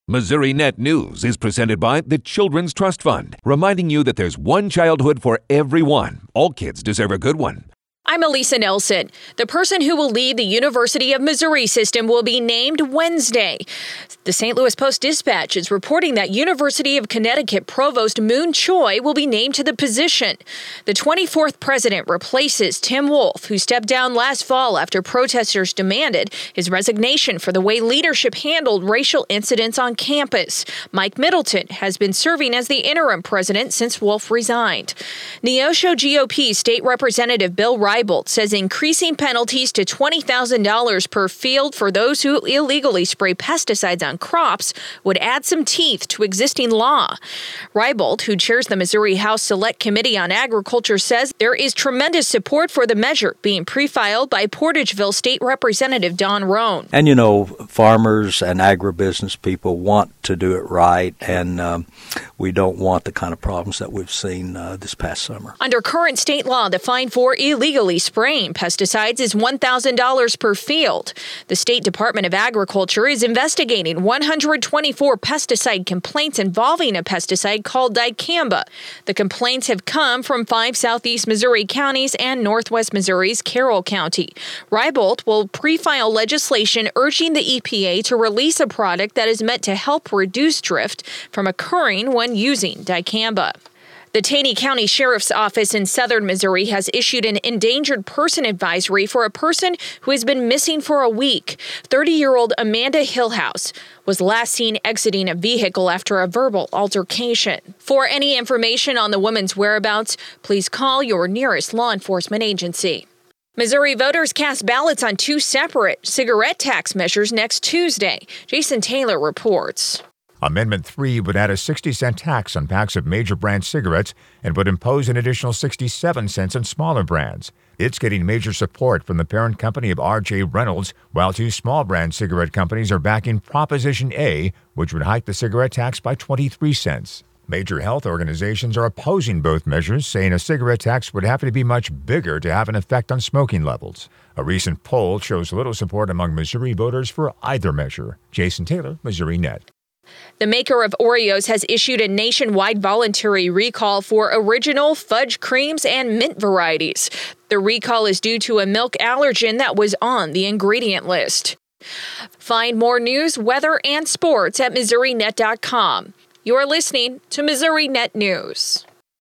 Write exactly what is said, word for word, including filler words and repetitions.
Missouri Net News is presented by the Children's Trust Fund, reminding you that there's one childhood for everyone. All kids deserve a good one. I'm Elisa Nelson. The person who will lead the University of Missouri system will be named Wednesday. The Saint Louis Post-Dispatch is reporting that University of Connecticut Provost Moon Choi will be named to the position. The twenty-fourth president replaces Tim Wolf, who stepped down last fall after protesters demanded his resignation for the way leadership handled racial incidents on campus. Mike Middleton has been serving as the interim president since Wolf resigned. Neosho G O P State Representative Bill Reibold says increasing penalties to twenty thousand dollars per field for those who illegally spray pesticides on crops would add some teeth to existing law. Reibold, who chairs the Missouri House Select Committee on Agriculture, says there is tremendous support for the measure being pre-filed by Portageville State Representative Don Roan. And, you know, farmers and agribusiness people want to do it right, and um, we don't want the kind of problems that we've seen uh, this past summer. Under current state law, the fine for illegally spraying pesticides is one thousand dollars per field. The State Department of Agriculture is investigating one hundred twenty-four pesticide complaints involving a pesticide called dicamba. The complaints have come from five southeast Missouri counties and northwest Missouri's Carroll County. Reibold will pre-file legislation urging the E P A to release a product that is meant to help reduce drift from occurring when using dicamba. The Taney County Sheriff's Office in southern Missouri has issued an endangered person advisory for a person who has been missing for a week. thirty-year-old Amanda Hillhouse was last seen exiting a vehicle after a verbal altercation. For any information on the woman's whereabouts, please call your nearest law enforcement agency. Missouri voters cast ballots on two separate cigarette tax measures next Tuesday. Jason Taylor reports. Amendment three would add a sixty cent tax on packs of major brand cigarettes and would impose an additional sixty-seven cents on smaller brands. It's getting major support from the parent company of R J Reynolds, while two small brand cigarette companies are backing Proposition A, which would hike the cigarette tax by twenty-three cents. Major health organizations are opposing both measures, saying a cigarette tax would have to be much bigger to have an effect on smoking levels. A recent poll shows little support among Missouri voters for either measure. Jason Taylor, Missouri Net. The maker of Oreos has issued a nationwide voluntary recall for original, fudge creams, and mint varieties. The recall is due to a milk allergen that was on the ingredient list. Find more news, weather, and sports at Missouri Net dot com. You are listening to Missouri Net News.